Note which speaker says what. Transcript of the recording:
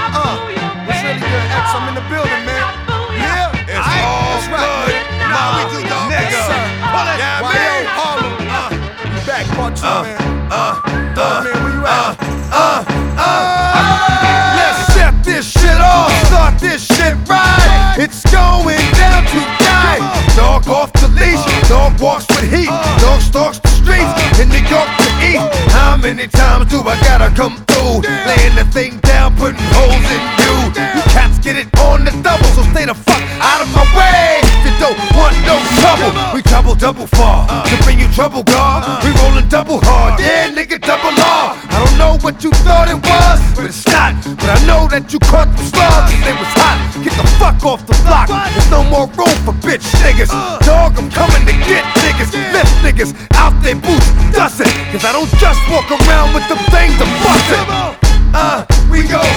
Speaker 1: What's really good, X? I'm in the building, man. Yeah,
Speaker 2: It's all good. Nah, we do dog.
Speaker 1: Yes,
Speaker 2: Nigga.
Speaker 1: sir.
Speaker 2: Yeah,
Speaker 1: YO
Speaker 2: man.
Speaker 1: Harlem. We back, part two, man. Man, where you at?
Speaker 2: Let's set this shit off. Start this shit right. It's going down tonight. Dog off the leash. Dog walks with heat. Dog stalks the streets in New York to eat. How many times do I gotta come through? Laying the thing down, putting holes in you. You cats get it on the double, so stay the fuck out of my way. You don't want no trouble. We trouble double far to bring you trouble, God. We rollin' double hard, yeah, nigga, double law. I don't know what you thought it was, but it's not. But I know that you caught the slugs and they was hot. Get the fuck off the block. There's no more room for bitch niggas. Dog, I'm coming to get niggas. Lift niggas out their boots, dust it. Cause I don't just walk around with the thing to bust it. We go